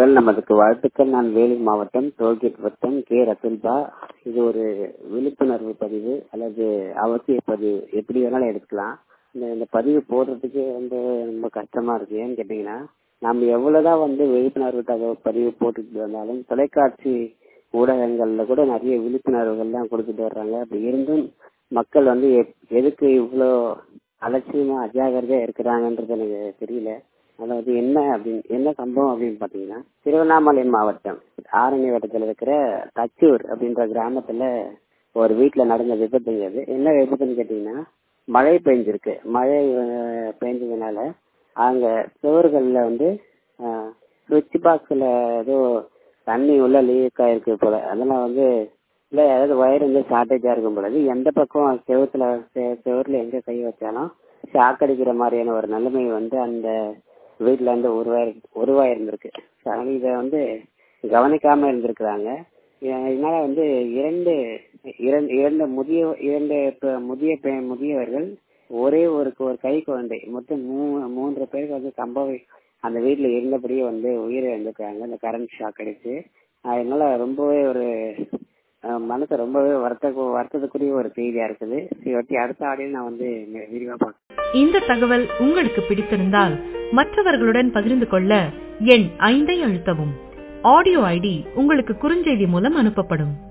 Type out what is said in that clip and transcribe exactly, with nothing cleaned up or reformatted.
குரல் நமதுக்கு வாழ்த்துக்கள். நான் வேலூர் மாவட்டம் டோல்கேட் வட்டம் கே ரத்துல்பா. இது ஒரு விழிப்புணர்வு பதிவு அல்லது அவசிய பதிவு, எப்படி வேணாலும் எடுத்துக்கலாம். இந்த இந்த பதிவு போடுறதுக்கு வந்து ரொம்ப கஷ்டமா இருக்கு. ஏன்னு கேட்டீங்கன்னா, நம்ம எவ்வளவுதான் வந்து விழிப்புணர்வு தகவல் பதிவு போட்டுட்டு வந்தாலும் தொலைக்காட்சி ஊடகங்கள்ல கூட நிறைய விழிப்புணர்வுகள்லாம் கொடுத்துட்டு வர்றாங்க. அப்படி இருந்தும் மக்கள் வந்து எதுக்கு இவ்வளோ அலட்சியமா அஜாகிரதையா இருக்கிறாங்கன்றது எனக்கு தெரியல. அதாவது என்ன அப்படின்னு என்ன சம்பவம் அப்படின்னு பாத்தீங்கன்னா, திருவண்ணாமலை மாவட்டம் ஆரணி வட்டத்தில் இருக்கிற தச்சூர் அப்படின்ற கிராமத்துல ஒரு வீட்டுல நடந்த விபத்துங்க. அது என்ன விபத்துன்னு கேட்டீங்கன்னா, மழை பெஞ்சிருக்கு. மழை பெஞ்சதுனால அங்க சுவர்கள்ல வந்து சுவிட்ச் பாக்ஸ்ல ஏதோ தண்ணி உள்ள லீக் ஆயிருக்கு போல. அதெல்லாம் வந்து இல்ல ஏதாவது வயர் வந்து ஷார்டேஜா இருக்கும் பொழுது எந்த பக்கம் செவத்துல செவர்ல எங்க கை வச்சாலும் ஷாக் அடிக்கிற மாதிரியான ஒரு நிலைமை வந்து அந்த வீட்டுல இருந்து உருவாய் உருவாய் இருந்திருக்கு. இதை வந்து கவனிக்காம இருந்திருக்கிறாங்க. இதனால வந்து இரண்டு இரண்டு இரண்டு முதிய இரண்டு முதிய முதியவர்கள் ஒரே ஒரு ஒரு கை குழந்தை மொத்தம் மூ மூன்று பேருக்கு வந்து சம்பவம் அந்த வீட்டுல இருந்தபடியே வந்து உயிரிழந்திருக்காங்க இந்த கரண்ட் ஷாக் அடிச்சு. அதனால ரொம்பவே ஒரு மனசு ரொம்பவே வருத்த வருத்தத்துக்குரிய ஒரு செய்தியா இருக்குது. இவற்றி அடுத்த ஆடியில் நான் வந்து விரிவா பார்க்கிறேன். இந்த தகவல் உங்களுக்கு பிடித்திருந்தால் மற்றவர்களுடன் பகிர்ந்து கொள்ள எண் ஐந்தை அழுத்தவும். ஆடியோ ஐடி உங்களுக்கு குறுஞ்செய்தி மூலம் அனுப்பப்படும்.